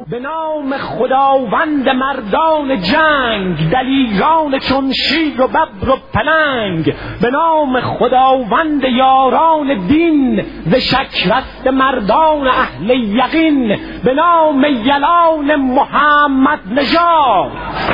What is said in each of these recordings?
به نام خداوند مردان جنگ، دلیران چون شیر و ببر و پلنگ. به نام خداوند یاران دین، ز شک رست مردان اهل یقین. به نام یلان محمد نژاد،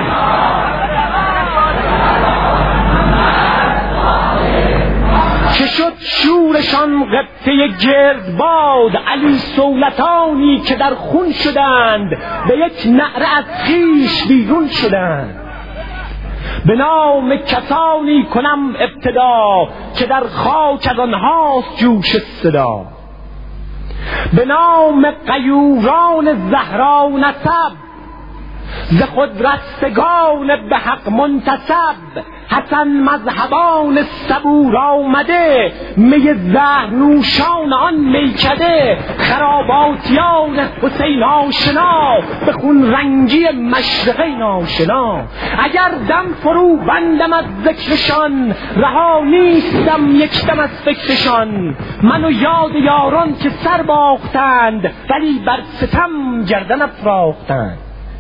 که شد شورشان قبطه گردباد. علی سولتانی که در خون شدند، به یک نعره از خویش بیرون شدند. به نام کسانی کنم ابتدا، که در خاک از آنهاست جوش صدا. به نام غیوران زهرا نسب، ز خود رستگان به حق منتسب. حسن مذهبان صبور آمده، می زهر نوشان آن میکده. خراباتیان حسین آشنا، به خون رنگی مشرقین آشنا. اگر دم فرو بندم از ذکرشان، رها نیستم یک دم از فکرشان. من و یاد یاران که سر باختند، ولی بر ستم گردن افراختند.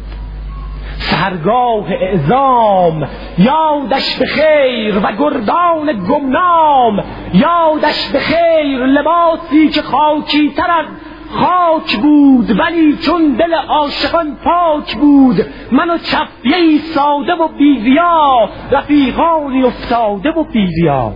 سحرگاه اعزام یادش به خیر، و گردان گمنام یادش به خیر. لباسی که خاکی تر از خاک بود، ولی چون دل عاشقان پاک بود. من و چفیه‌ای ساده و بی‌ریا، رفیقانی افتاده و بی‌ریا.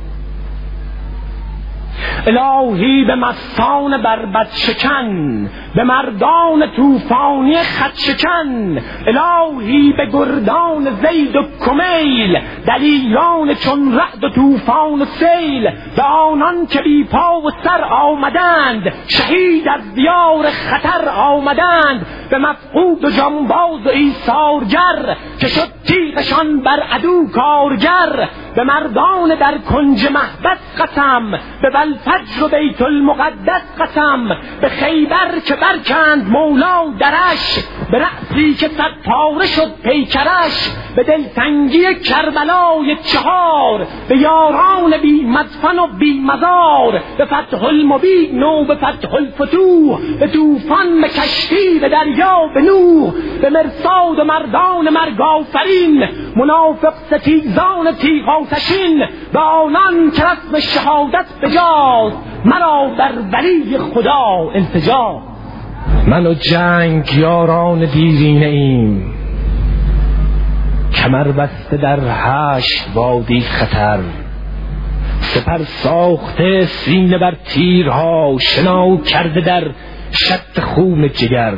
الهی به مستان بربط شکن، به مردان طوفانی خط شکن. الهی به گردان زید و کمیل، دلیران چون رعد و طوفان و سیل. به آنان که بی پا و سر آمدند، شهید از دیار خطر آمدند. به مفقود و جانباز و ایثارگر، که شد تیغشان بر عدو کارگر. به مردان در کنج مهبط قسم، به بلفجر و بیت المقدس قسم. به خیبر که برکند مولا درش، به رأسی که صد پاره شد پیکرش. به دلتنگی کربلای چهار، به یاران بی مدفن و بی مزار. به فتح المبین و به فتح الفتوح، به طوفان به کشتی به دریا به نوح. به مرصاد و مردان مرگ آفرین، منافق ستیزان تیغ آتشین. به آنان که رسم شهادت بجاست، مرا بر ولی خدا التجا. من و جنگ یاران دیرینه ایم، کمر بسته در 8 وادی خطر. سپر ساخته سینه بر تیرها، شنا کرده در شط خون جگر.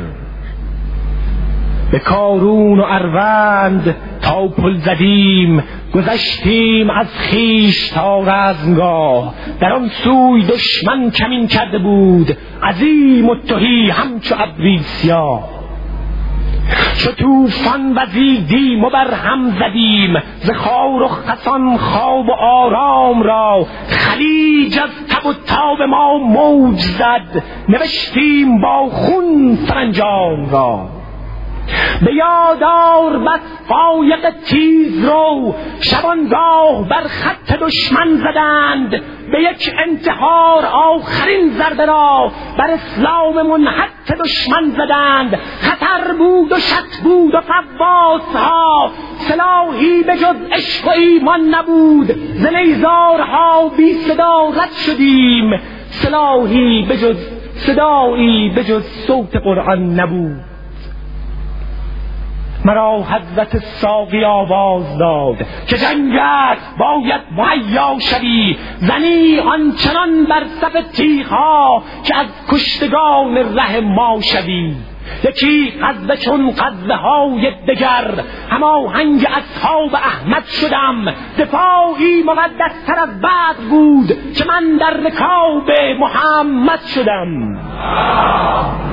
به کارون و اروند تا پل زدیم، گذشتیم از خویش تا رزمگاه. در آن سوی دشمن کمین کرده بود، عظیم و تهی همچو ابری سیاه. چو طوفان وزیدیم و بر هم زدیم، ز خار و خسان خواب و آرام را. خلیج از تب و تاب ما موج زد، نوشتیم با خون سرانجام را. به یادار بس فایق تیز رو، شبانگاه بر خط دشمن زدند. به یک انتحار آخرین ضربه را، بر اسلام منحط دشمن زدند. خطر بود و شط بود و فواس ها، سلاحی به جز عشق و ایمان نبود. ز نیزارها بی صدا رد شدیم، سلاحی به جز صدایی به جز صوت قرآن نبود. مرا حضرت ساقی آواز داد، که جنگت باید مهیا شوی. زنی آنچنان بر صف تیغ‌ها، که از کشتگان ره ما شوی. یکی غزوه چون غزوه های دگر، هماهنگ اصحاب احمد شدم. دفاعی مقدس‌تر از بدر بود، که من در رکاب محمد شدم.